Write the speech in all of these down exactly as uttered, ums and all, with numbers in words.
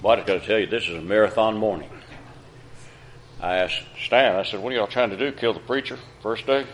Boy, I got to tell you, this is a marathon morning. I asked Stan, I said, what are y'all trying to do, kill the preacher first day?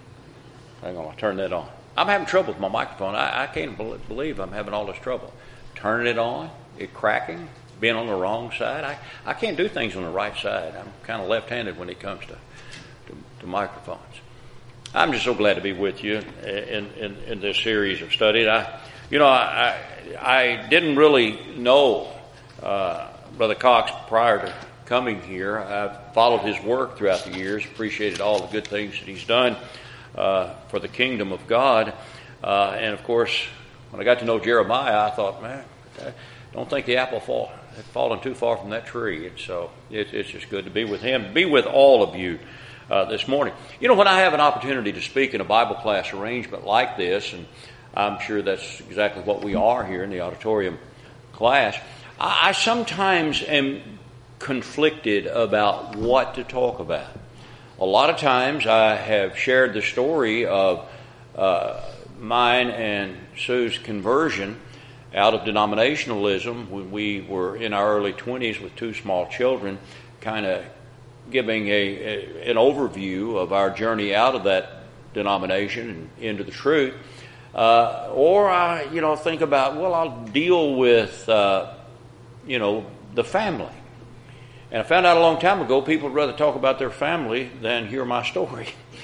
Hang on, I'll turn that on. I'm having trouble with my microphone. I, I can't believe I'm having all this trouble. Turning it on, it cracking, being on the wrong side. I, I can't do things on the right side. I'm kind of left-handed when it comes to, to, to microphones. I'm just so glad to be with you in, in, in this series of studies. I, you know, I, I, I didn't really know uh, Brother Cox prior to coming here. I've followed his work throughout the years, appreciated all the good things that he's done uh, for the kingdom of God. Uh, and of course, when I got to know Jeremiah, I thought, man, I don't think the apple fall, had fallen too far from that tree. And so it, it's just good to be with him, be with all of you uh, this morning. You know, when I have an opportunity to speak in a Bible class arrangement like this, and I'm sure that's exactly what we are here in the auditorium class, I, I sometimes am conflicted about what to talk about. A lot of times I have shared the story of uh, mine and Sue's conversion out of denominationalism when we were in our early twenties with two small children, kind of giving a, a an overview of our journey out of that denomination and into the truth. Uh, or I, you know, think about, well, I'll deal with, uh, you know, the family. And I found out a long time ago, people would rather talk about their family than hear my story.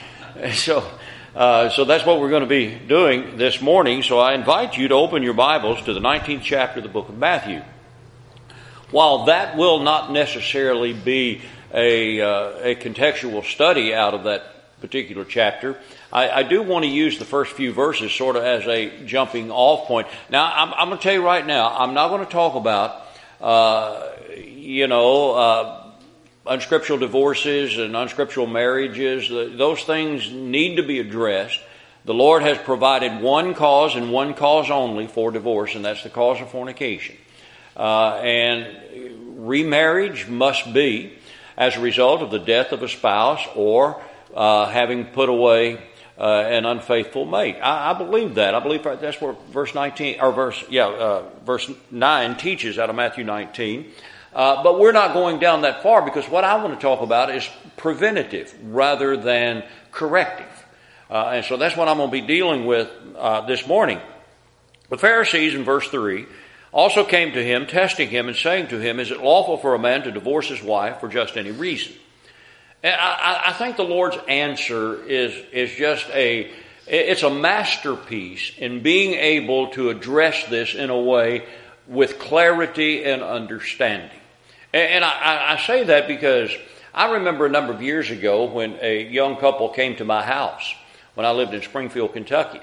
so, uh, so that's what we're going to be doing this morning. So I invite you to open your Bibles to the nineteenth chapter of the book of Matthew. While that will not necessarily be a, uh, a contextual study out of that particular chapter, I, I do want to use the first few verses sort of as a jumping off point. Now, I'm, I'm going to tell you right now, I'm not going to talk about Uh, you know, uh, unscriptural divorces and unscriptural marriages. Those things need to be addressed. The Lord has provided one cause and one cause only for divorce, and that's the cause of fornication. Uh, and remarriage must be as a result of the death of a spouse or uh, having put away Uh, an unfaithful mate. I, I believe that. I believe that's where verse nineteen or verse yeah uh, verse nine teaches out of Matthew nineteen. Uh, but we're not going down that far because what I want to talk about is preventative rather than corrective. Uh, and so that's what I'm going to be dealing with uh, this morning. The Pharisees in verse three also came to him, testing him and saying to him, "Is it lawful for a man to divorce his wife for just any reason?" And I, I think the Lord's answer is, is just a, it's a masterpiece in being able to address this in a way with clarity and understanding. And, and I, I say that because I remember a number of years ago when a young couple came to my house when I lived in Springfield, Kentucky.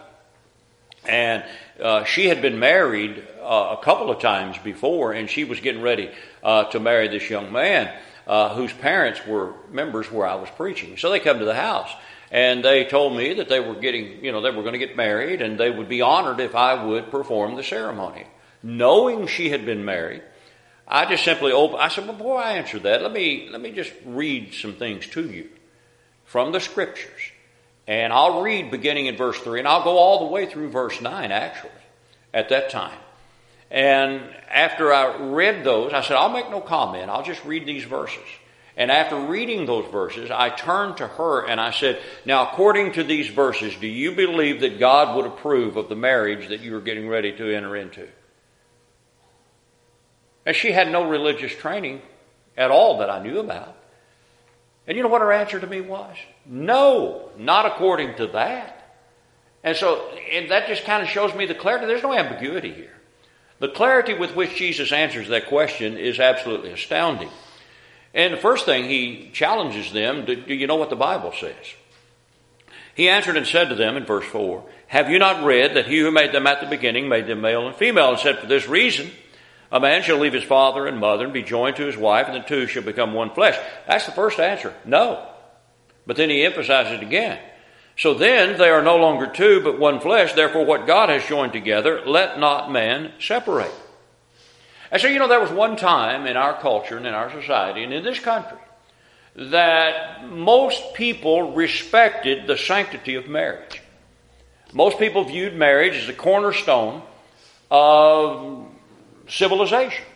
And uh, she had been married uh, a couple of times before, and she was getting ready uh, to marry this young man. Uh, whose parents were members where I was preaching. So they come to the house and they told me that they were getting, you know, they were going to get married and they would be honored if I would perform the ceremony. Knowing she had been married, I just simply opened, I said, well, before I answer that, let me, let me just read some things to you from the scriptures. And I'll read beginning in verse three and I'll go all the way through verse nine actually at that time. And after I read those, I said, I'll make no comment. I'll just read these verses. And after reading those verses, I turned to her and I said, now, according to these verses, do you believe that God would approve of the marriage that you are getting ready to enter into? And she had no religious training at all that I knew about. And you know what her answer to me was? No, not according to that. And so and that just kind of shows me the clarity. There's no ambiguity here. The clarity with which Jesus answers that question is absolutely astounding. And the first thing he challenges them, do, do you know what the Bible says? He answered and said to them in verse four, have you not read that he who made them at the beginning made them male and female, and said, for this reason a man shall leave his father and mother and be joined to his wife, and the two shall become one flesh. That's the first answer. No. But then he emphasizes it again. So then they are no longer two, but one flesh. Therefore, what God has joined together, let not man separate. And so, you know, there was one time in our culture and in our society and in this country that most people respected the sanctity of marriage. Most people viewed marriage as the cornerstone of civilization.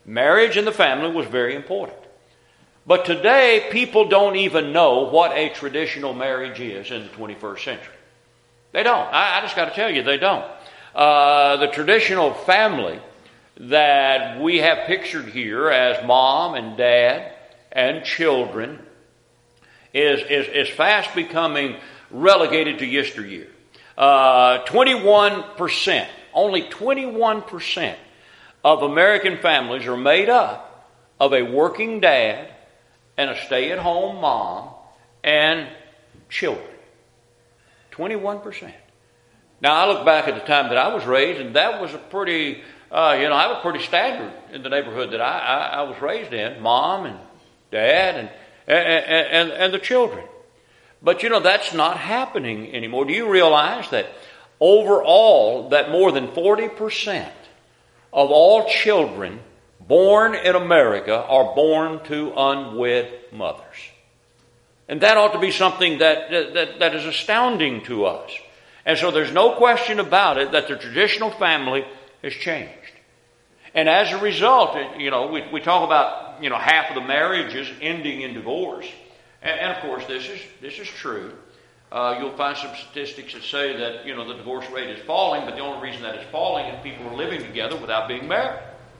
Marriage and the family was very important. But today, people don't even know what a traditional marriage is in the twenty-first century. They don't. I, I just got to tell you, they don't. Uh, the traditional family that we have pictured here as mom and dad and children is, is, is fast becoming relegated to yesteryear. Uh, twenty-one percent, only twenty-one percent of American families are made up of a working dad and a stay-at-home mom and children. twenty-one percent. Now, I look back at the time that I was raised, and that was a pretty, uh, you know, I was pretty standard in the neighborhood that I, I, I was raised in. Mom and dad and, and, and, and the children. But, you know, that's not happening anymore. Do you realize that overall, that more than forty percent of all children born in America are born to unwed mothers? And that ought to be something that, that, that is astounding to us. And so there's no question about it that the traditional family has changed. And as a result, you know, we, we talk about, you know, half of the marriages ending in divorce. And, and of course, this is, this is true. Uh, you'll find some statistics that say that, you know, the divorce rate is falling, but the only reason that it's falling is people are living together without being married.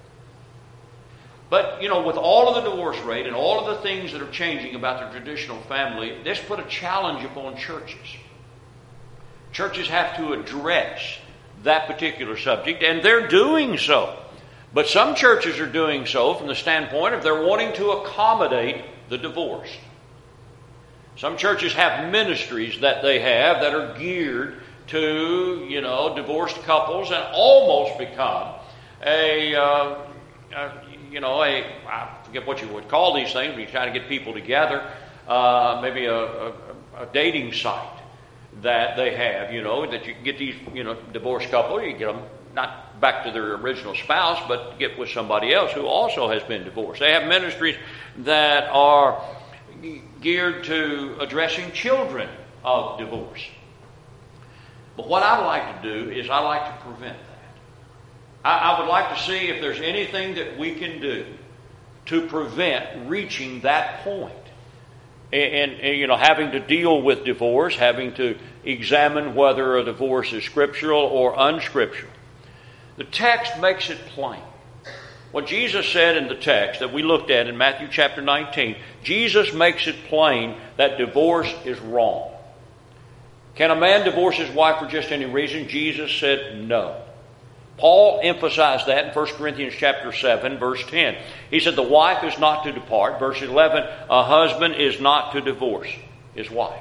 But, you know, with all of the divorce rate and all of the things that are changing about the traditional family, this put a challenge upon churches. Churches have to address that particular subject, and they're doing so. But some churches are doing so from the standpoint of they're wanting to accommodate the divorce. Some churches have ministries that they have that are geared to, you know, divorced couples and almost become a, uh, a you know, a, I forget what you would call these things, but you try to get people together, uh, maybe a, a, a dating site that they have, you know, that you can get these, you know, divorced couple, you get them not back to their original spouse, but get with somebody else who also has been divorced. They have ministries that are geared to addressing children of divorce. But what I like to do is I like to prevent that. I, I would like to see if there's anything that we can do to prevent reaching that point. And, and, you know, having to deal with divorce, having to examine whether a divorce is scriptural or unscriptural. The text makes it plain. What Jesus said in the text that we looked at in Matthew chapter nineteen, Jesus makes it plain that divorce is wrong. Can a man divorce his wife for just any reason? Jesus said no. Paul emphasized that in First Corinthians chapter seven, verse ten. He said the wife is not to depart. Verse eleven, a husband is not to divorce his wife.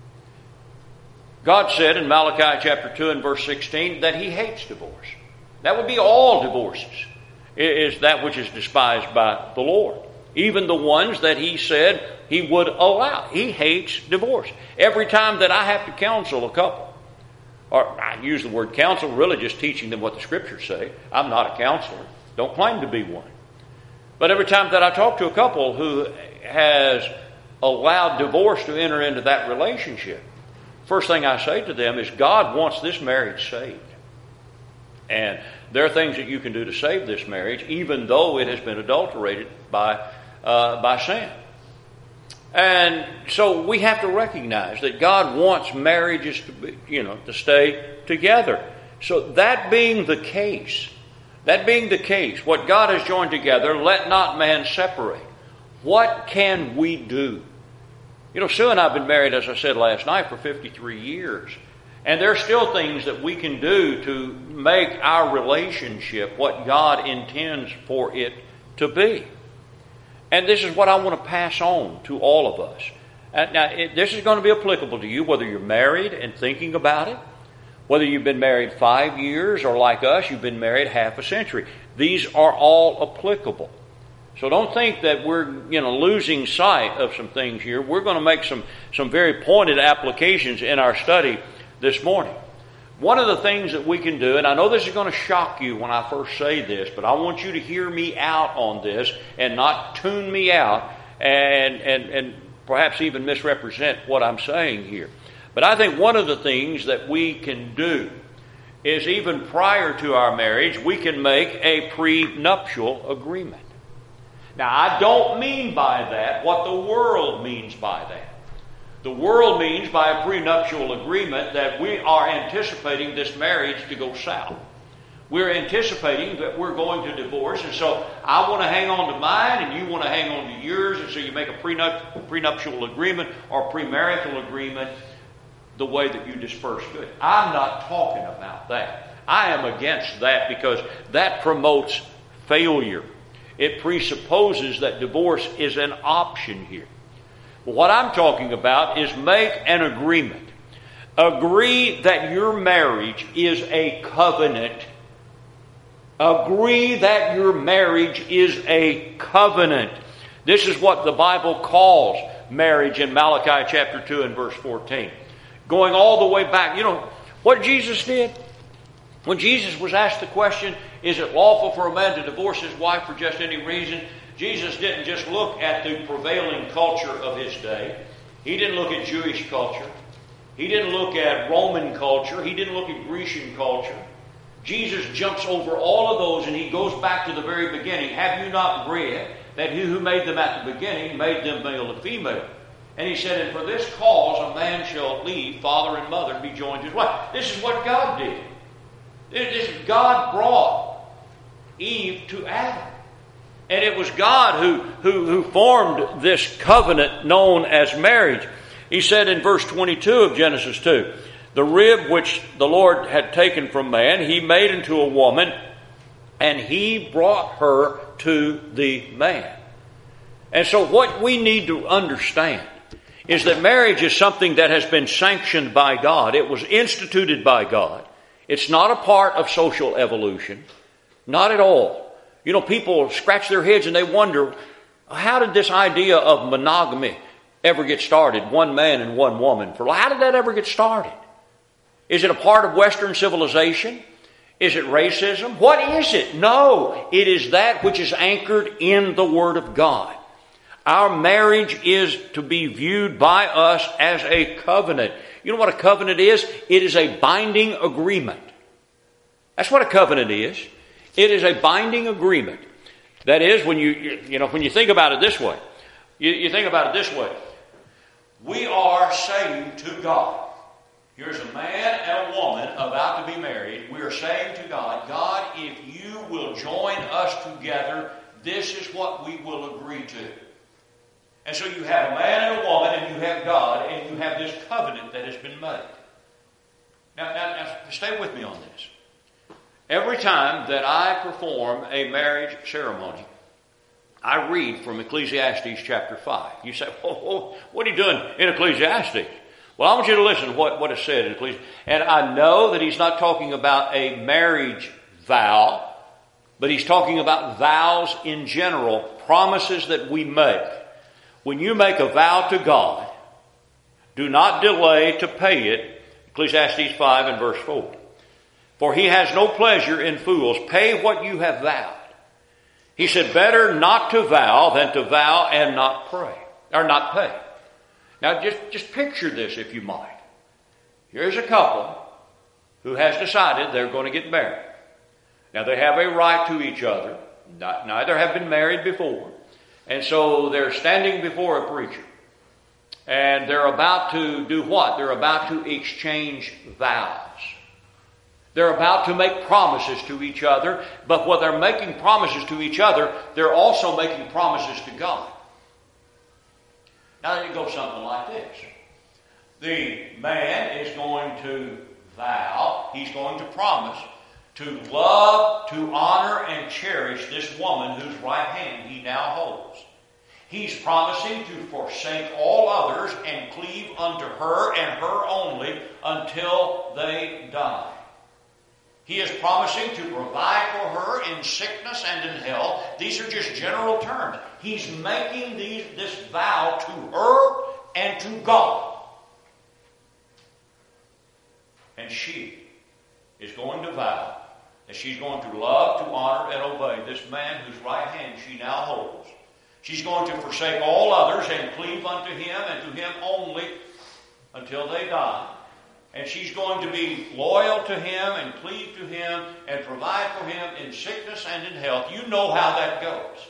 God said in Malachi chapter two and verse sixteen that He hates divorce. That would be all divorces, is that which is despised by the Lord. Even the ones that He said He would allow. He hates divorce. Every time that I have to counsel a couple, or I use the word counsel, really just teaching them what the Scriptures say. I'm not a counselor. Don't claim to be one. But every time that I talk to a couple who has allowed divorce to enter into that relationship, first thing I say to them is God wants this marriage saved. And there are things that you can do to save this marriage, even though it has been adulterated by, uh, by sin. And so we have to recognize that God wants marriages to be, you know, to stay together. So that being the case, that being the case, what God has joined together, let not man separate. What can we do? You know, Sue and I have been married, as I said last night, for fifty-three years. And there are still things that we can do to make our relationship what God intends for it to be. And this is what I want to pass on to all of us. Now, it, this is going to be applicable to you, whether you're married and thinking about it, whether you've been married five years, or like us, you've been married half a century. These are all applicable. So don't think that we're, you know, losing sight of some things here. We're going to make some, some very pointed applications in our study this morning. One of the things that we can do, and I know this is going to shock you when I first say this, but I want you to hear me out on this and not tune me out and, and, and perhaps even misrepresent what I'm saying here. But I think one of the things that we can do is, even prior to our marriage, we can make a prenuptial agreement. Now, I don't mean by that what the world means by that. The world means by a prenuptial agreement that we are anticipating this marriage to go south. We're anticipating that we're going to divorce, and so I want to hang on to mine, and you want to hang on to yours, and so you make a prenup- prenuptial agreement or premarital agreement the way that you disperse goods. I'm not talking about that. I am against that because that promotes failure. It presupposes that divorce is an option here. But what I'm talking about is make an agreement. Agree that your marriage is a covenant. Agree that your marriage is a covenant. This is what the Bible calls marriage in Malachi chapter two and verse fourteen. Going all the way back. You know what Jesus did? When Jesus was asked the question, is it lawful for a man to divorce his wife for just any reason? Jesus didn't just look at the prevailing culture of his day. He didn't look at Jewish culture. He didn't look at Roman culture. He didn't look at Grecian culture. Jesus jumps over all of those and he goes back to the very beginning. Have you not read that he who made them at the beginning made them male and female? And he said, and for this cause a man shall leave father and mother and be joined to his wife. This is what God did. This is God brought Eve to Adam. And it was God who, who, who formed this covenant known as marriage. He said in verse twenty-two of Genesis two, the rib which the Lord had taken from man, he made into a woman, and he brought her to the man. And so what we need to understand is that marriage is something that has been sanctioned by God. It was instituted by God. It's not a part of social evolution. Not at all. You know, people scratch their heads and they wonder, how did this idea of monogamy ever get started? One man and one woman. For how did that ever get started? Is it a part of Western civilization? Is it racism? What is it? No, it is that which is anchored in the Word of God. Our marriage is to be viewed by us as a covenant. You know what a covenant is? It is a binding agreement. That's what a covenant is. It is a binding agreement. That is, when you, you know, when you think about it this way, you, you think about it this way. We are saying to God, here's a man and a woman about to be married. We are saying to God, God, if you will join us together, this is what we will agree to. And so you have a man and a woman, and you have God, and you have this covenant that has been made. Now, now, now stay with me on this. Every time that I perform a marriage ceremony, I read from Ecclesiastes chapter five. You say, oh, oh, what are you doing in Ecclesiastes? Well, I want you to listen to what, what is said in Ecclesiastes. And I know that he's not talking about a marriage vow, but he's talking about vows in general, promises that we make. When you make a vow to God, do not delay to pay it. Ecclesiastes five and verse four. For he has no pleasure in fools. Pay what you have vowed. He said, better not to vow than to vow and not pray, or not pay. Now just, just picture this if you might. Here's a couple who has decided they're going to get married. Now they have a right to each other. Not, neither have been married before. And so they're standing before a preacher. And they're about to do what? They're about to exchange vows. They're about to make promises to each other. But when they're making promises to each other, they're also making promises to God. Now it goes something like this. The man is going to vow, he's going to promise to love, to honor, and cherish this woman whose right hand he now holds. He's promising to forsake all others and cleave unto her and her only until they die. He is promising to provide for her in sickness and in health. These are just general terms. He's making these, this vow to her and to God. And she is going to vow that she's going to love, to honor, and obey this man whose right hand she now holds. She's going to forsake all others and cleave unto him and to him only until they die. And she's going to be loyal to him and cleave to him and provide for him in sickness and in health. You know how that goes.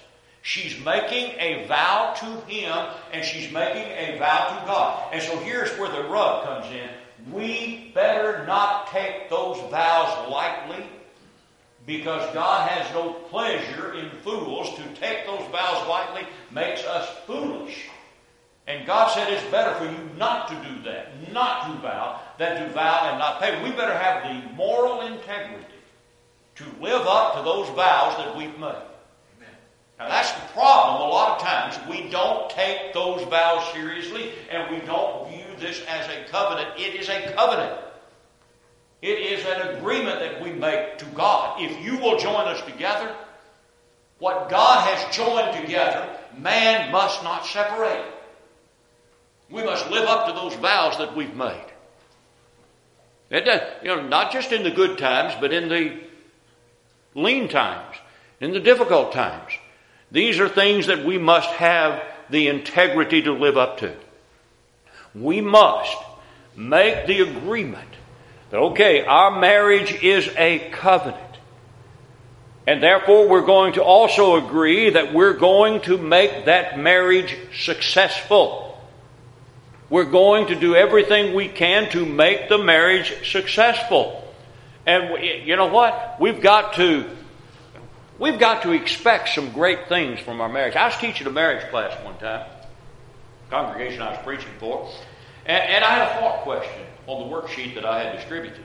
She's making a vow to Him, and she's making a vow to God. And so here's where the rub comes in. We better not take those vows lightly, because God has no pleasure in fools. To take those vows lightly makes us foolish. And God said it's better for you not to do that, not to vow, than to vow and not pay. We better have the moral integrity to live up to those vows that we've made. Now that's the problem. A lot of times we don't take those vows seriously, and we don't view this as a covenant. It is a covenant. It is an agreement that we make to God. If you will join us together, what God has joined together, man must not separate. We must live up to those vows that we've made. It does, you know, not just in the good times, but in the lean times, in the difficult times. These are things that we must have the integrity to live up to. We must make the agreement that, okay, our marriage is a covenant. And therefore we're going to also agree that we're going to make that marriage successful. We're going to do everything we can to make the marriage successful. And we, you know what? We've got to We've got to expect some great things from our marriage. I was teaching a marriage class one time, congregation I was preaching for, and, and I had a thought question on the worksheet that I had distributed.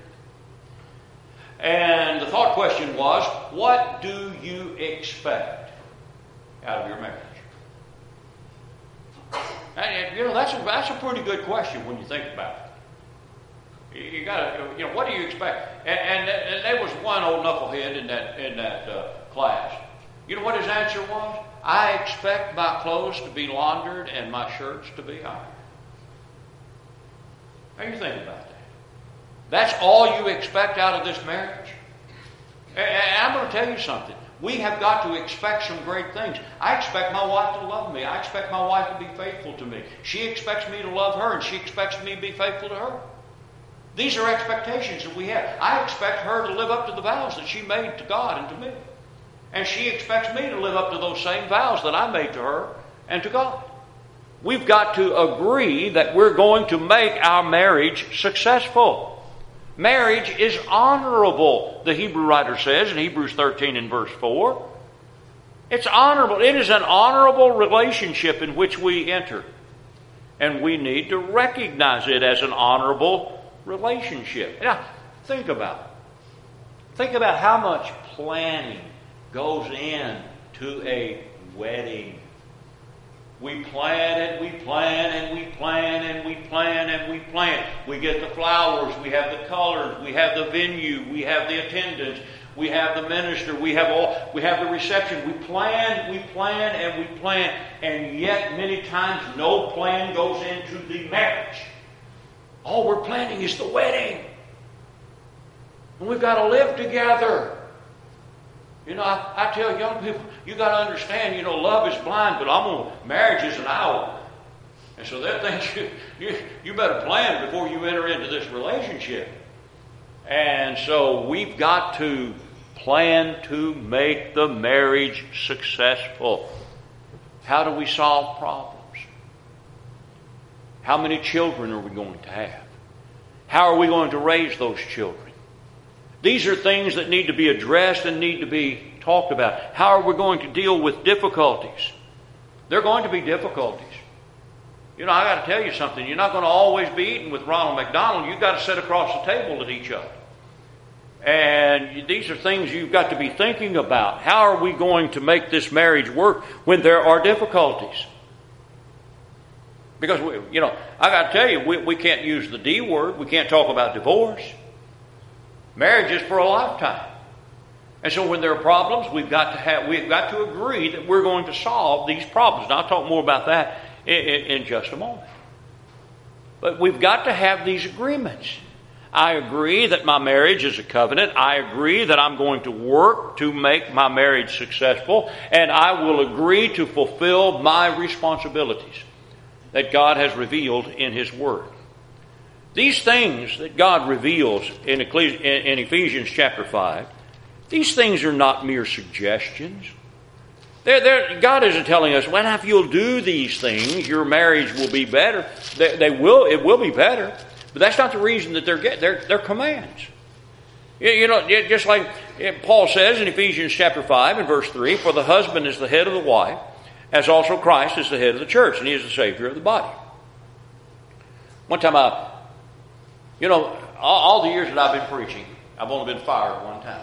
And the thought question was, what do you expect out of your marriage? And, you know, that's a, that's a pretty good question when you think about it. You got to, you know, what do you expect? And, and, and there was one old knucklehead in that in that uh, class. You know what his answer was? I expect my clothes to be laundered and my shirts to be ironed. How do you think about that? That's all you expect out of this marriage? And I'm going to tell you something. We have got to expect some great things. I expect my wife to love me. I expect my wife to be faithful to me. She expects me to love her, and she expects me to be faithful to her. These are expectations that we have. I expect her to live up to the vows that she made to God and to me. And she expects me to live up to those same vows that I made to her and to God. We've got to agree that we're going to make our marriage successful. Marriage is honorable, the Hebrew writer says in Hebrews thirteen and verse four. It's honorable. It is an honorable relationship in which we enter. And we need to recognize it as an honorable relationship. Now, think about it. Think about how much planning goes into a wedding. We plan and we plan and we plan and we plan and we plan. We get the flowers, we have the colors, we have the venue, we have the attendance, we have the minister, we have all, we have the reception. We plan, we plan and we plan, and yet many times no plan goes into the marriage. All we're planning is the wedding. And we've got to live together. You know, I, I tell young people, you got to understand, you know, love is blind, but I'm gonna, marriage is an hour. And so that thing, you, you, you better plan before you enter into this relationship. And so we've got to plan to make the marriage successful. How do we solve problems? How many children are we going to have? How are we going to raise those children? These are things that need to be addressed and need to be talked about. How are we going to deal with difficulties? There are going to be difficulties. You know, I got to tell you something. You're not going to always be eating with Ronald McDonald. You've got to sit across the table at each other. And these are things you've got to be thinking about. How are we going to make this marriage work when there are difficulties? Because, we, you know, I got to tell you, we, we can't use the D word. We can't talk about divorce. Marriage is for a lifetime. And so when there are problems, we've got to have, we've got to agree that we're going to solve these problems. And I'll talk more about that in, in, in just a moment. But we've got to have these agreements. I agree that my marriage is a covenant. I agree that I'm going to work to make my marriage successful. And I will agree to fulfill my responsibilities that God has revealed in His Word. These things that God reveals in Ephesians chapter five, these things are not mere suggestions. They're, they're, God isn't telling us, well, if you'll do these things, your marriage will be better. They, they will. It will be better. But that's not the reason that they're get. They're, they're commands. You, you know, just like Paul says in Ephesians chapter five and verse three, for the husband is the head of the wife, as also Christ is the head of the church, and he is the Savior of the body. One time I, you know, all, all the years that I've been preaching, I've only been fired one time.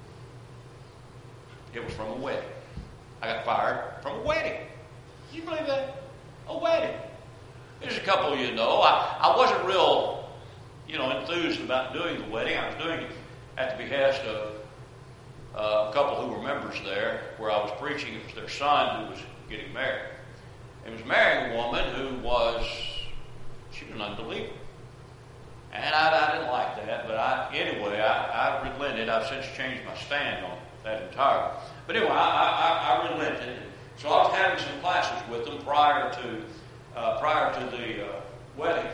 It was from a wedding. I got fired from a wedding. Can you believe that? A wedding. There's a couple of you know. I, I wasn't real, you know, enthused about doing the wedding. I was doing it at the behest of uh, a couple who were members there where I was preaching. It was their son who was getting married. It was marrying a woman who was, she was an unbeliever. And I, I didn't like that, but I, anyway, I, I relented. I've since changed my stand on that entirely. But anyway, I, I, I relented. So I was having some classes with them prior to uh, prior to the uh, wedding.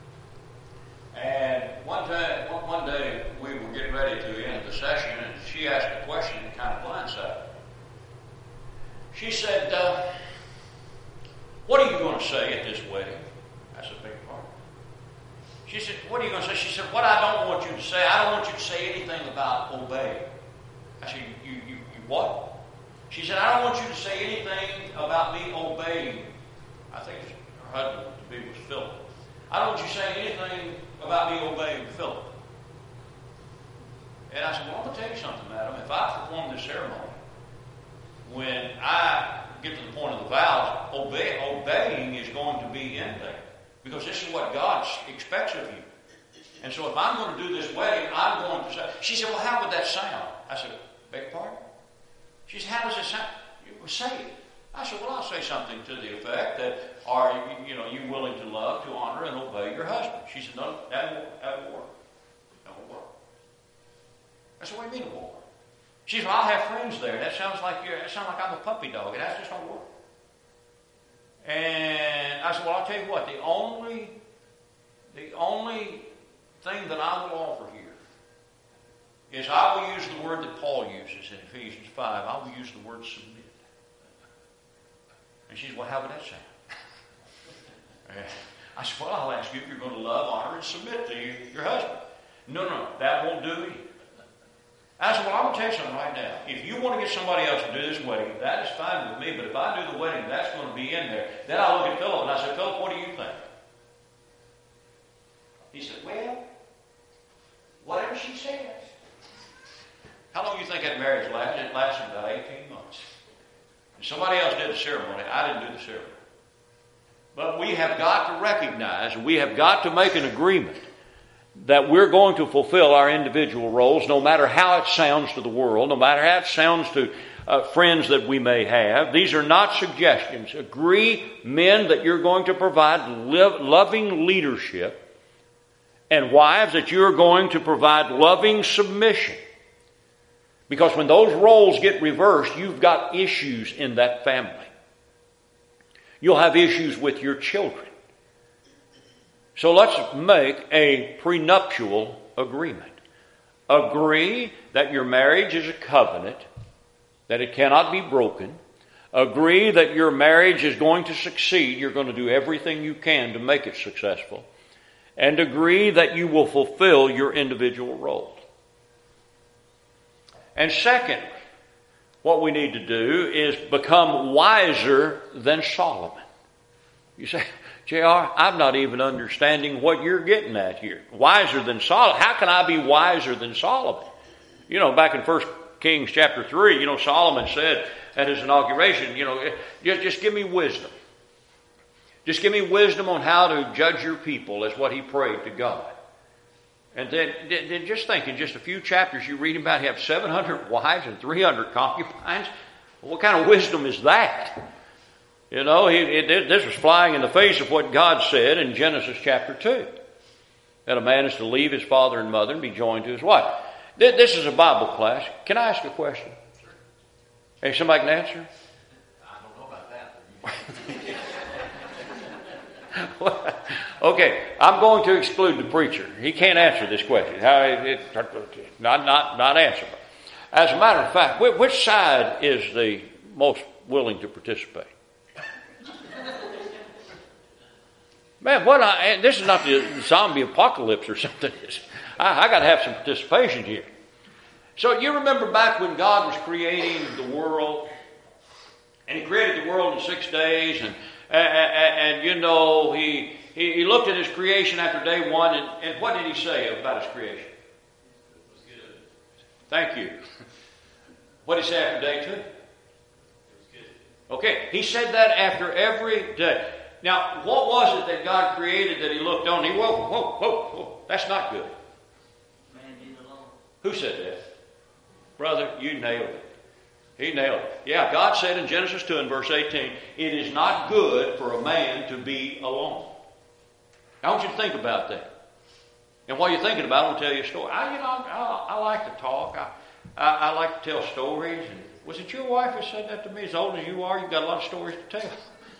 And one day, one, one day, we were getting ready to end the session, and she asked a question that kind of blindsided me. She said, uh, "What are you going to say at this wedding?" I said, "Beg your pardon." She said, "What are you going to say?" She said, "What I don't want you to say, I don't want you to say anything about obeying." I said, you, you, you what? She said, "I don't want you to say anything about me obeying." I think her husband to be was Philip. "I don't want you to say anything about me obeying Philip." And I said, "Well, I'm going to tell you something, madam. If I perform this ceremony, when I get to the point of the vows, obey, obeying is going to be in there. Because this is what God expects of you. And so if I'm going to do this wedding, I'm going to say..." She said, "Well, how would that sound?" I said, "Beg your pardon?" She said, "How does it sound?" "You say it." I said, "Well, I'll say something to the effect that, are you, you know, you willing to love, to honor, and obey your husband?" She said, "No, that won't, that won't work. That won't work." I said, "What do you mean it won't work?" She said, "Well, I'll have friends there. That sounds like you're, that sounds like I'm a puppy dog, and that just don't work." And I said, "Well, I'll tell you what, the only, the only thing that I will offer here is I will use the word that Paul uses in Ephesians five. I will use the word submit." And she said, "Well, how would that sound?" I said, "Well, I'll ask you if you're going to love, honor, and submit to you, your husband." "No, no, that won't do either." I said, "Well, I'm going to tell you something right now. If you want to get somebody else to do this wedding, that is fine with me. But if I do the wedding, that's going to be in there." Then I look at Philip and I said, "Philip, what do you think?" He said, "Well, whatever she says." How long do you think that marriage lasted? It lasted about eighteen months. And somebody else did the ceremony. I didn't do the ceremony. But we have got to recognize, we have got to make an agreement that we're going to fulfill our individual roles, no matter how it sounds to the world, no matter how it sounds to uh, friends that we may have. These are not suggestions. Agree, men, that you're going to provide live, loving leadership, and wives, that you're going to provide loving submission. Because when those roles get reversed, you've got issues in that family. You'll have issues with your children. So let's make a prenuptial agreement. Agree that your marriage is a covenant, that it cannot be broken. Agree that your marriage is going to succeed. You're going to do everything you can to make it successful. And agree that you will fulfill your individual roles. And secondly, what we need to do is become wiser than Solomon. You say, J R, I'm not even understanding what you're getting at here. Wiser than Solomon. How can I be wiser than Solomon? You know, back in First Kings chapter three, you know, Solomon said at his inauguration, you know, just, just give me wisdom. Just give me wisdom on how to judge your people, is what he prayed to God. And then, then just think, in just a few chapters you read about, he have seven hundred wives and three hundred concubines. What kind of wisdom is that? You know, he, it, this was flying in the face of what God said in Genesis chapter two. That a man is to leave his father and mother and be joined to his wife. This is a Bible class. Can I ask a question? Sure. Hey, somebody can answer? I don't know about that. Okay, I'm going to exclude the preacher. He can't answer this question. How it, not not not answerable. As a matter of fact, which side is the most willing to participate. Man, what I, and this is not the zombie apocalypse or something. I, I got to have some participation here. So you remember back when God was creating the world, and He created the world in six days, and and, and, and you know, he, he he looked at His creation after day one, and, and what did He say about His creation? It was good. Thank you. What did He say after day two? It was good. Okay, He said that after every day. Now, what was it that God created that He looked on? He, whoa, whoa, whoa, whoa, that's not good. Man being alone. Who said that? Brother, you nailed it. He nailed it. Yeah, God said in Genesis two and verse eighteen, it is not good for a man to be alone. I want you to think about that. And while you're thinking about it, I want to tell you a story. I, you know, I, I like to talk. I, I, I like to tell stories. And was it your wife who said that to me? As old as you are, you've got a lot of stories to tell.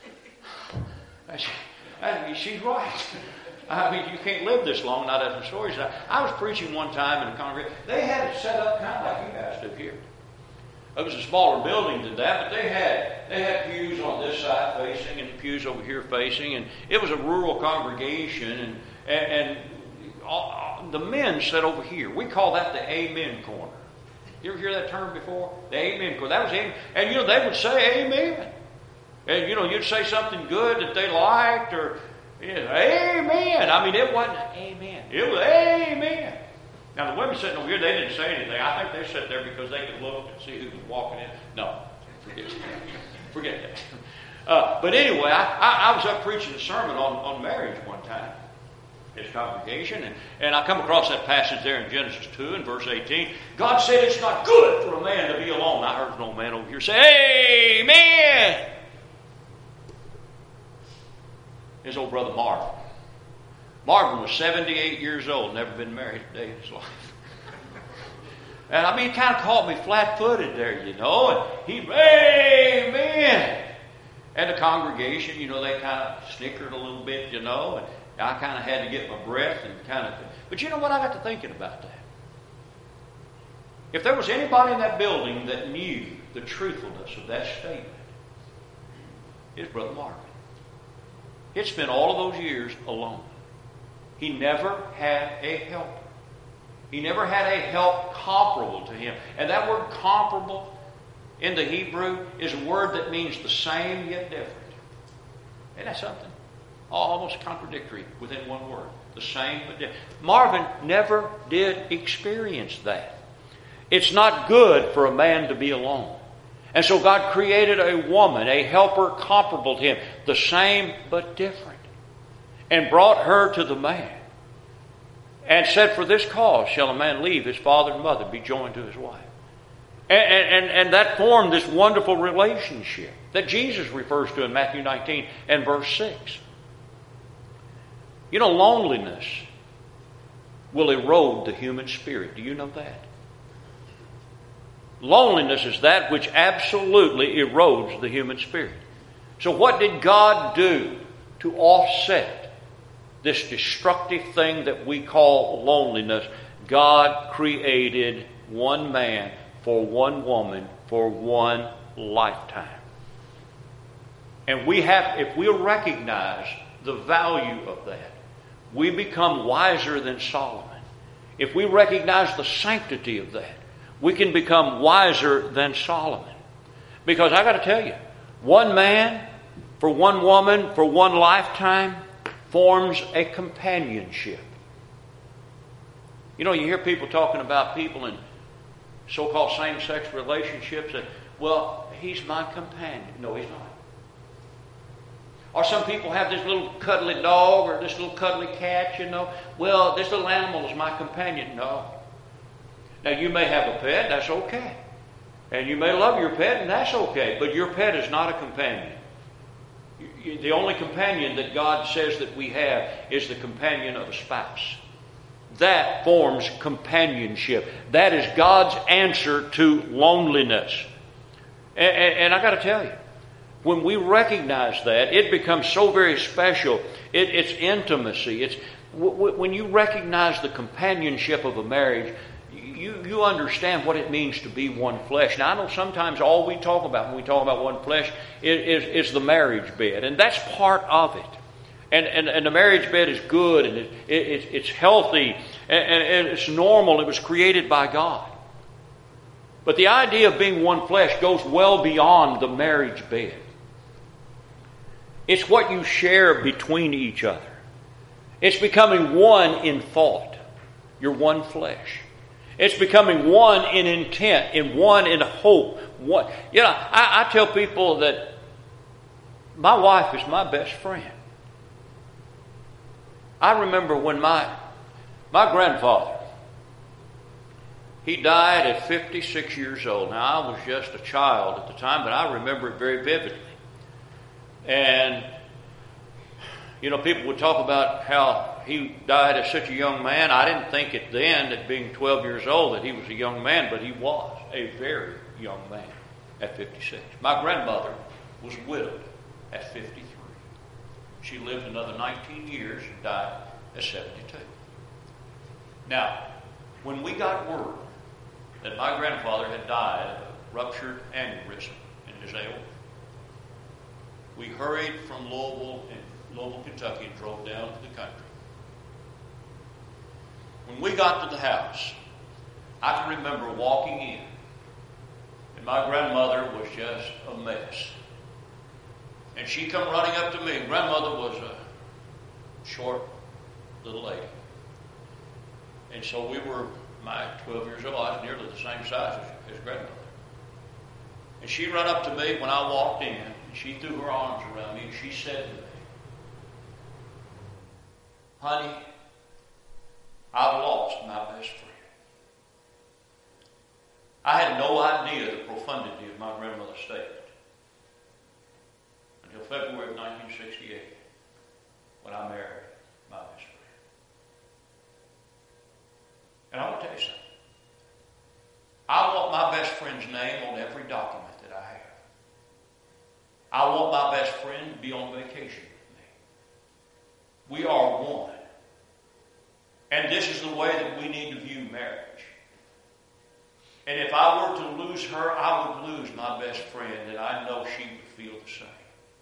She's right. I mean, you can't live this long not having stories. I, I was preaching one time in a congregation. They had it set up kind of like you guys do here. It was a smaller building than that, but they had they had pews on this side facing and pews over here facing, and it was a rural congregation, and and, and all, the men sat over here. We call that the Amen corner. You ever hear that term before? The Amen corner. That was amen, and you know they would say Amen. And, you know, you'd say something good that they liked, or, you know, amen. I mean, it wasn't amen. It was amen. Now, the women sitting over here, they didn't say anything. I think they sat there because they could look and see who was walking in. No, forget that. Forget that. Uh, but anyway, I, I, I was up preaching a sermon on, on marriage one time. This congregation, and, and I come across that passage there in Genesis two and verse eighteen. God said it's not good for a man to be alone. I heard an old man over here say, amen. His old brother Marvin. Marvin was seventy-eight years old, never been married a day in his life. And I mean, it kind of caught me flat-footed there, you know. And he, amen. And the congregation, you know, they kind of snickered a little bit, you know. And I kind of had to get my breath and kind of. But you know what? I got to thinking about that. If there was anybody in that building that knew the truthfulness of that statement, it's Brother Marvin. He'd spent all of those years alone. He never had a helper. He never had a help comparable to him. And that word comparable in the Hebrew is a word that means the same yet different. Isn't that something? Almost contradictory within one word. The same but different. Marvin never did experience that. It's not good for a man to be alone. And so God created a woman, a helper comparable to him, the same but different, and brought her to the man, and said, for this cause shall a man leave his father and mother, be joined to his wife. And, and, and that formed this wonderful relationship that Jesus refers to in Matthew nineteen and verse six. You know, loneliness will erode the human spirit. Do you know that? Loneliness is that which absolutely erodes the human spirit. So what did God do to offset this destructive thing that we call loneliness? God created one man for one woman for one lifetime. And we have, if we recognize the value of that, we become wiser than Solomon. If we recognize the sanctity of that, we can become wiser than Solomon. Because I got to tell you, one man for one woman for one lifetime forms a companionship. You know, you hear people talking about people in so-called same-sex relationships that, well, he's my companion. No, he's not. Or some people have this little cuddly dog or this little cuddly cat, you know. Well, this little animal is my companion. No. Now, you may have a pet, that's okay. And you may love your pet, and that's okay. But your pet is not a companion. The only companion that God says that we have is the companion of a spouse. That forms companionship. That is God's answer to loneliness. And, and, and I got to tell you, when we recognize that, it becomes so very special. It, it's intimacy. It's w- w- when you recognize the companionship of a marriage, you, you, you understand what it means to be one flesh. Now, I know sometimes all we talk about when we talk about one flesh is, is, is the marriage bed, and that's part of it. And, and, and the marriage bed is good, and it, it, it's healthy, and, and it's normal. It was created by God. But the idea of being one flesh goes well beyond the marriage bed. It's what you share between each other. It's becoming one in thought. You're one flesh. It's becoming one in intent, in one in hope. One, you know, I, I tell people that my wife is my best friend. I remember when my my grandfather, he died at fifty-six years old. Now, I was just a child at the time, but I remember it very vividly. And, you know, people would talk about how he died as such a young man. I didn't think it then, at being twelve years old, that he was a young man, but he was a very young man at fifty-six. My grandmother was widowed at fifty-three. She lived another nineteen years and died at seventy-two. Now, when we got word that my grandfather had died of a ruptured aneurysm in his aorta, we hurried from Louisville, in Louisville, Kentucky, and drove down to the country. When we got to the house, I can remember walking in, and my grandmother was just a mess. And she come running up to me. Grandmother was a short little lady. And so we were, my twelve years old, I was nearly the same size as, as grandmother. And she ran up to me when I walked in, and she threw her arms around me, and she said to me, "Honey, I've lost my best friend." I had no idea the profundity of my grandmother's statement until February of nineteen sixty-eight, when I married my best friend. And I want to tell you something. I want my best friend's name on every document that I have. I want my best friend to be on vacation with me. We are one. And this is the way that we need to view marriage. And if I were to lose her, I would lose my best friend, and I know she would feel the same.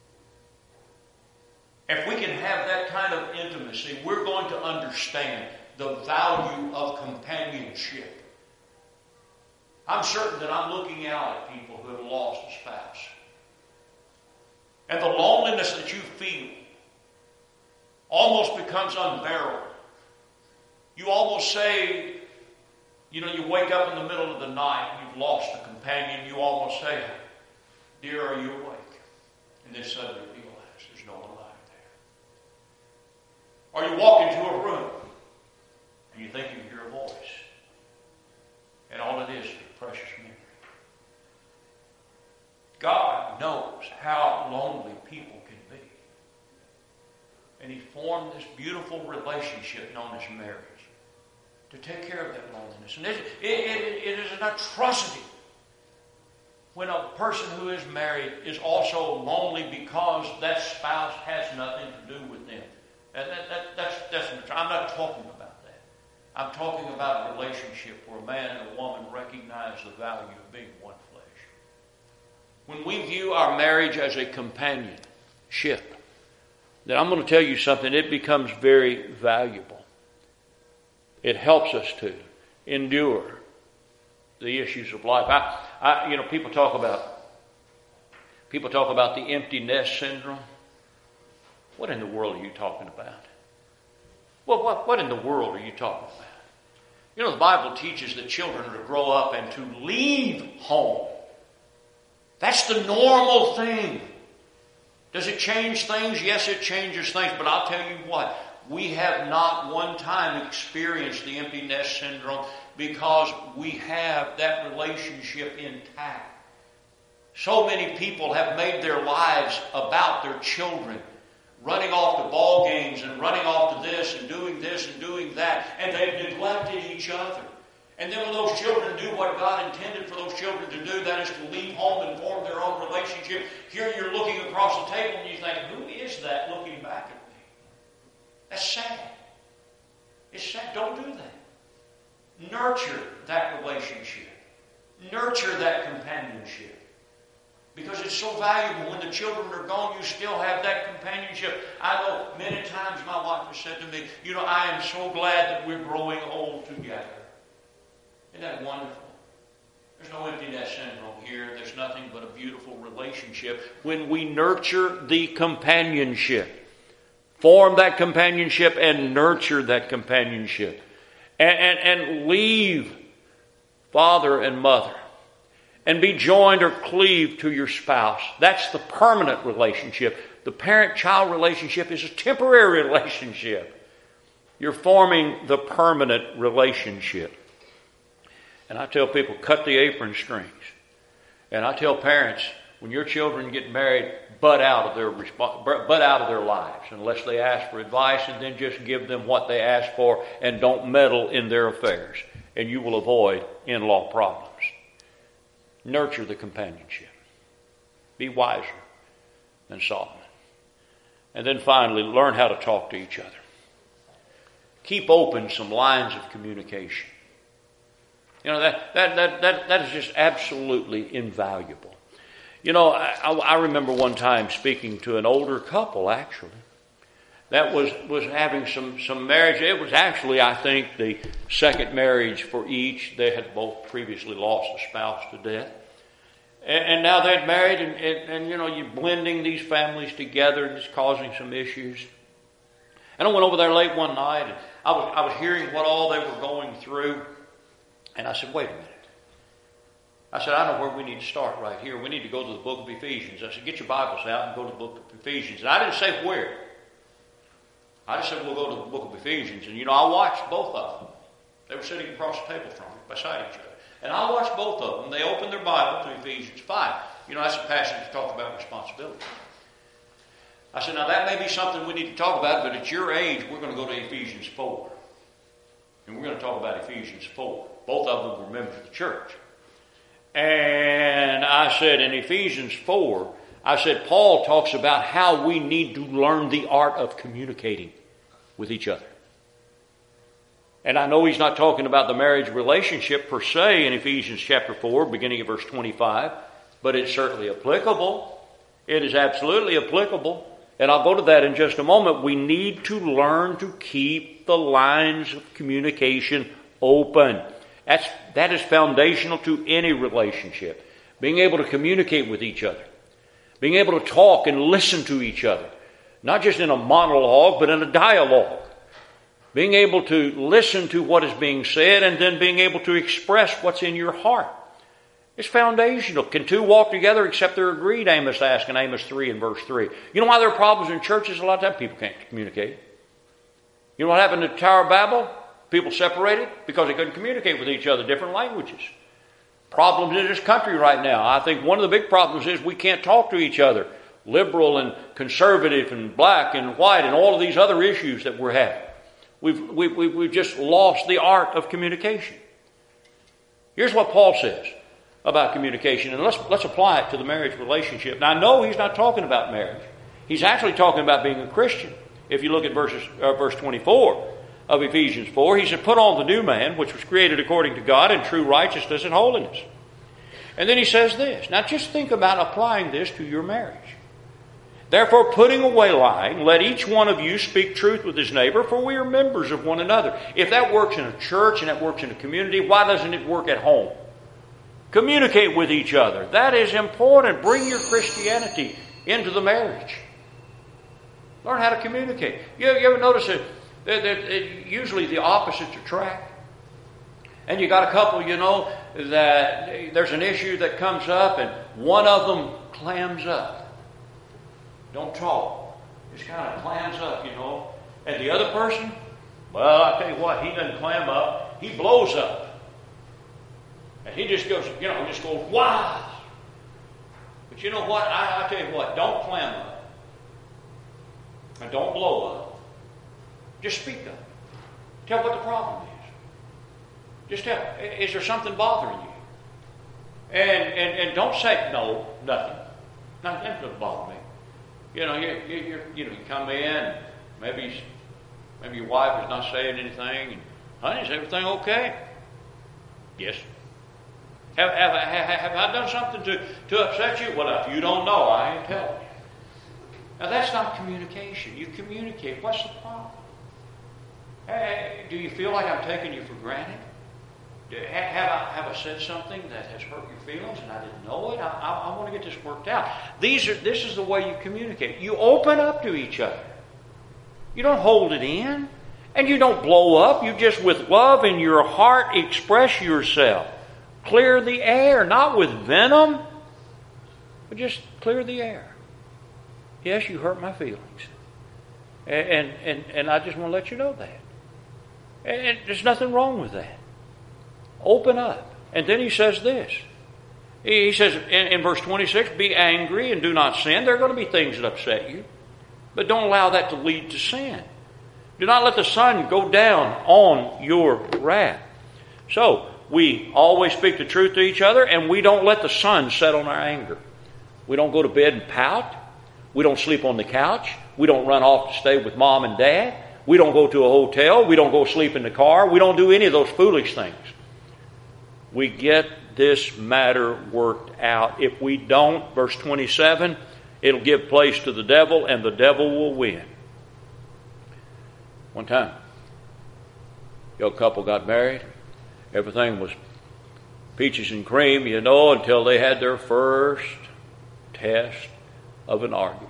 If we can have that kind of intimacy, we're going to understand the value of companionship. I'm certain that I'm looking out at people who have lost a spouse. And the loneliness that you feel almost becomes unbearable. You almost say, you know, you wake up in the middle of the night and you've lost a companion. You almost say, "Dear, are you awake?" And then suddenly realize there's no one alive there. Or you walk into a room and you think you hear a voice. And all it is is a precious memory. God knows how lonely people can be. And He formed this beautiful relationship known as marriage to take care of that loneliness. And it, it, it, it is an atrocity when a person who is married is also lonely because that spouse has nothing to do with them. And that, that, that's, that's, I'm not talking about that. I'm talking about a relationship where a man and a woman recognize the value of being one flesh. When we view our marriage as a companionship, then I'm going to tell you something, it becomes very valuable. It helps us to endure the issues of life. I, I, you know, people talk about people talk about the empty nest syndrome. What in the world are you talking about? Well, what, what in the world are you talking about? You know, the Bible teaches that children are to grow up and to leave home. That's the normal thing. Does it change things? Yes, it changes things. But I'll tell you what. We have not one time experienced the empty nest syndrome because we have that relationship intact. So many people have made their lives about their children, running off to ball games and running off to this and doing this and doing that, and they've neglected each other. And then when those children do what God intended for those children to do, that is to leave home and form their own relationship, here you're looking across the table and you think, who is that looking back at me? That's sad. It's sad. Don't do that. Nurture that relationship. Nurture that companionship. Because it's so valuable. When the children are gone, you still have that companionship. I know many times my wife has said to me, you know, I am so glad that we're growing old together. Isn't that wonderful? There's no empty nest syndrome here. There's nothing but a beautiful relationship when we nurture the companionship. Form that companionship and nurture that companionship. And, and, and leave father and mother. And be joined or cleaved to your spouse. That's the permanent relationship. The parent-child relationship is a temporary relationship. You're forming the permanent relationship. And I tell people, cut the apron strings. And I tell parents, when your children get married, butt out of their resp- butt out of their lives, unless they ask for advice, and then just give them what they ask for, and don't meddle in their affairs, and you will avoid in-law problems. Nurture the companionship. Be wiser than Solomon. And then finally, learn how to talk to each other. Keep open some lines of communication. You know, that that that that, that is just absolutely invaluable. You know, I, I remember one time speaking to an older couple, actually, that was, was having some, some marriage. It was actually, I think, the second marriage for each. They had both previously lost a spouse to death. And, and now they're married, and, and, and, you know, you're blending these families together, and it's causing some issues. And I went over there late one night, and I was, I was hearing what all they were going through. And I said, wait a minute. I said, I know where we need to start right here. We need to go to the book of Ephesians. I said, get your Bibles out and go to the book of Ephesians. And I didn't say where. I just said, we'll go to the book of Ephesians. And, you know, I watched both of them. They were sitting across the table from me, beside each other. And I watched both of them. They opened their Bible to Ephesians five. You know, that's a passage that talks about responsibility. I said, now that may be something we need to talk about, but at your age, we're going to go to Ephesians four. And we're going to talk about Ephesians four. Both of them were members of the church. And I said, in Ephesians four, I said, Paul talks about how we need to learn the art of communicating with each other. And I know he's not talking about the marriage relationship per se in Ephesians chapter four, beginning of verse twenty-five, but it's certainly applicable. It is absolutely applicable. And I'll go to that in just a moment. We need to learn to keep the lines of communication open. That's, that is foundational to any relationship. Being able to communicate with each other. Being able to talk and listen to each other. Not just in a monologue, but in a dialogue. Being able to listen to what is being said and then being able to express what's in your heart. It's foundational. Can two walk together except they're agreed? Amos asked in Amos three and verse three. You know why there are problems in churches? A lot of times people can't communicate. You know what happened at the Tower of Babel? People separated because they couldn't communicate with each other, different languages. Problems in this country right now. I think one of the big problems is we can't talk to each other. Liberal and conservative and black and white and all of these other issues that we're having. We've, we've, we've just lost the art of communication. Here's what Paul says about communication, and let's, let's apply it to the marriage relationship. Now, I know he's not talking about marriage. He's actually talking about being a Christian. If you look at verses, uh, verse twenty-four of Ephesians four, he said, put on the new man, which was created according to God in true righteousness and holiness. And then he says this. Now, just think about applying this to your marriage. Therefore, putting away lying, let each one of you speak truth with his neighbor, for we are members of one another. If that works in a church and that works in a community, why doesn't it work at home? Communicate with each other. That is important. Bring your Christianity into the marriage. Learn how to communicate. You, you ever notice that, that, that usually the opposites attract? And you got a couple, you know, that there's an issue that comes up and one of them clams up. Don't talk. Just kind of clams up, you know. And the other person, well, I tell you what, he doesn't clam up. He blows up. And he just goes, you know, just goes, wow. But you know what? I, I tell you what, don't clam up. And don't blow up. Just speak up. Tell what the problem is. Just tell, is there something bothering you? And and, and don't say, no, nothing. Nothing doesn't bother me. You know, you, you, you, you know, you come in, maybe maybe your wife is not saying anything, and honey, is everything okay? Yes. Have, have, have, have I done something to, to upset you? Well, if you don't know, I ain't telling you. Now, that's not communication. You communicate. What's the problem? Hey, do you feel like I'm taking you for granted? Do, have, I, have I said something that has hurt your feelings and I didn't know it? I, I, I want to get this worked out. These are, this is the way you communicate. You open up to each other. You don't hold it in. And you don't blow up. You just, with love in your heart, express yourself. Clear the air, not with venom, but just clear the air. Yes, you hurt my feelings. And, and, and, and I just want to let you know that. And, and there's nothing wrong with that. Open up. And then he says this. He says in, in verse twenty-six, be angry and do not sin. There are going to be things that upset you. But don't allow that to lead to sin. Do not let the sun go down on your wrath. So, we always speak the truth to each other, and we don't let the sun set on our anger. We don't go to bed and pout. We don't sleep on the couch. We don't run off to stay with mom and dad. We don't go to a hotel. We don't go sleep in the car. We don't do any of those foolish things. We get this matter worked out. If we don't, verse twenty-seven, it'll give place to the devil, and the devil will win. One time, young couple got married. Everything was peaches and cream, you know, until they had their first test of an argument.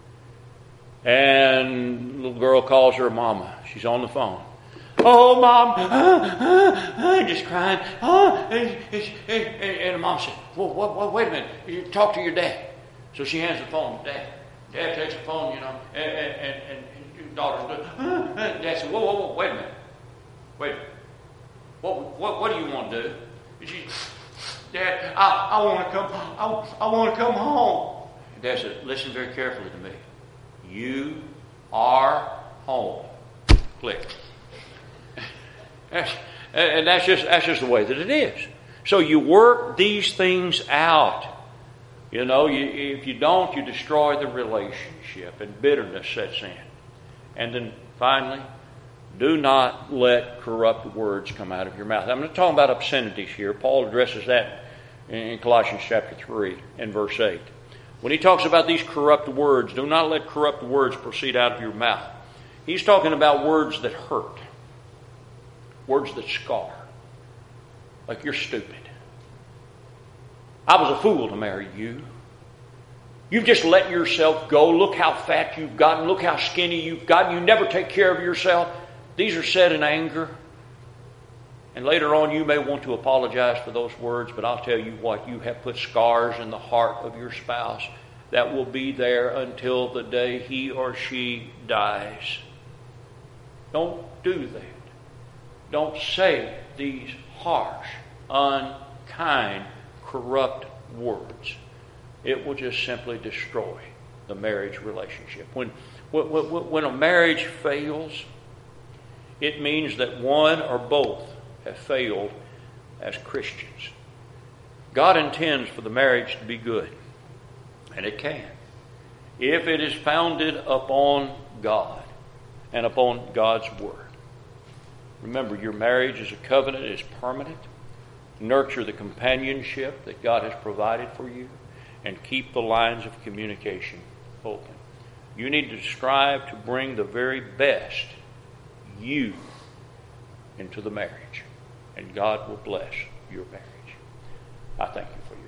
And the little girl calls her mama. She's on the phone. Oh, Mom, I'm just crying. Oh, and, and, and the mom said, well, well, well, wait a minute, you talk to your dad. So she hands the phone to Dad. Dad takes the phone, you know, and, and, and, and your daughter's doing, and Dad said, whoa, whoa, whoa, wait a minute. Wait a minute. What, what, what do you want to do? And she, Dad, I, I want to come, I, I want to come home. And Dad said, listen very carefully to me. You are home. Click. That's, and that's just that's just the way that it is. So you work these things out. You know, you, if you don't, you destroy the relationship, and bitterness sets in. And then finally, do not let corrupt words come out of your mouth. I'm not talking about obscenities here. Paul addresses that in Colossians chapter three and verse eight. When he talks about these corrupt words, do not let corrupt words proceed out of your mouth. He's talking about words that hurt. Words that scar. Like you're stupid. I was a fool to marry you. You've just let yourself go. Look how fat you've gotten. Look how skinny you've gotten. You never take care of yourself. These are said in anger. And later on you may want to apologize for those words, but I'll tell you what, you have put scars in the heart of your spouse that will be there until the day he or she dies. Don't do that. Don't say these harsh, unkind, corrupt words. It will just simply destroy the marriage relationship. When, when, when a marriage fails, it means that one or both have failed as Christians. God intends for the marriage to be good, and it can, if it is founded upon God and upon God's Word. Remember, your marriage is a covenant, it is permanent. Nurture the companionship that God has provided for you, and keep the lines of communication open. You need to strive to bring the very best you into the marriage, and God will bless your marriage. I thank you for your